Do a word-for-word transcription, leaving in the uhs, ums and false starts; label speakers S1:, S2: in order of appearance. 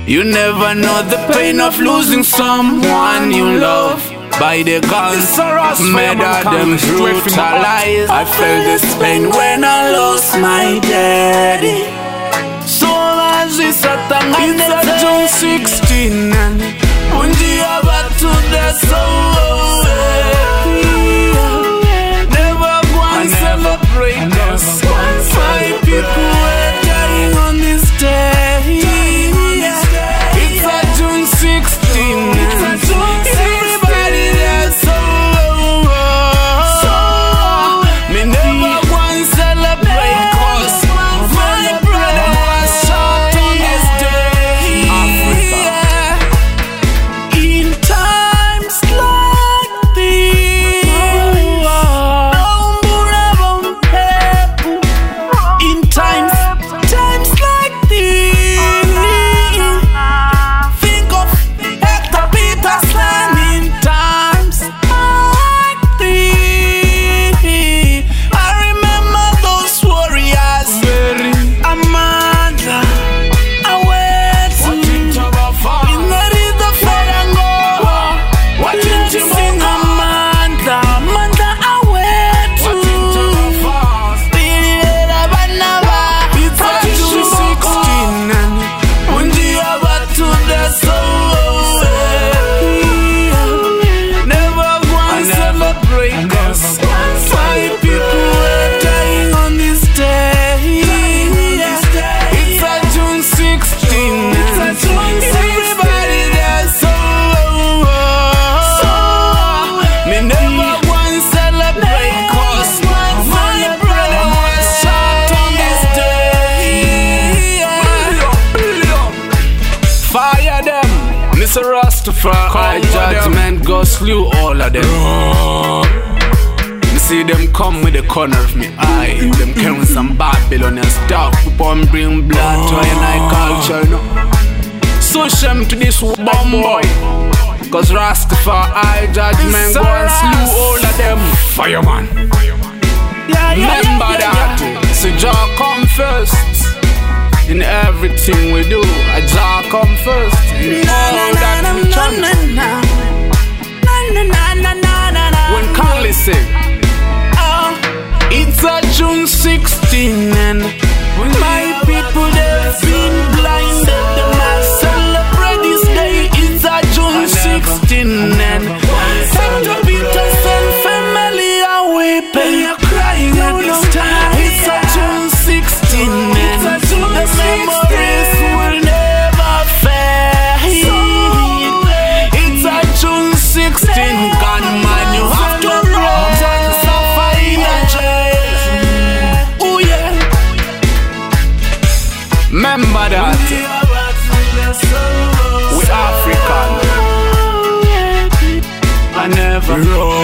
S1: You never know the pain of losing someone you love. By the guns, murder them brutalized. I felt this pain when I lost my daddy. So as we sat and it's a June sixteen and when the about to the soul, never go and celebrate us. My people were dying on this day. It's a June sixteen. Everybody there's so me never go and celebrate 'cause my brother was shot on this day. In times like these, in times, times like these, think of Hector Peter's land. In times like these, I remember those warriors. Amanda, I went to in the river Farango. Watching you sing Amanda, Amanda, I went to it's a June sixteen and when the about to the soul, never go and celebrate us. Five people were dying on this day. It's a June sixteen. Everybody there's so me never go and celebrate 'cause my brother was shot on this day. Fire them, Mister Rastafari. Judgment go slew all of them. Me see them come with the corner of me eye. Them carrying some Babylonian stuff. Upon bring blood to an eye culture, you know. So shame to this bomb boy, 'cause Rastafari judgment go and slew all of them. Fireman, remember that. So Jah come first in everything we do. A Jah come first in all that we try. When Conley say, oh, it's a June sixteen and my people they've been blinded. They must celebrate this day. It's a June sixteen and Hector Peters and family are weeping. You're crying at this time. It's a June sixteen and the memories will never fade. It's a June sixteen, gunman, you have to rot and suffer in a jail. Oh yeah. Remember that we African. I never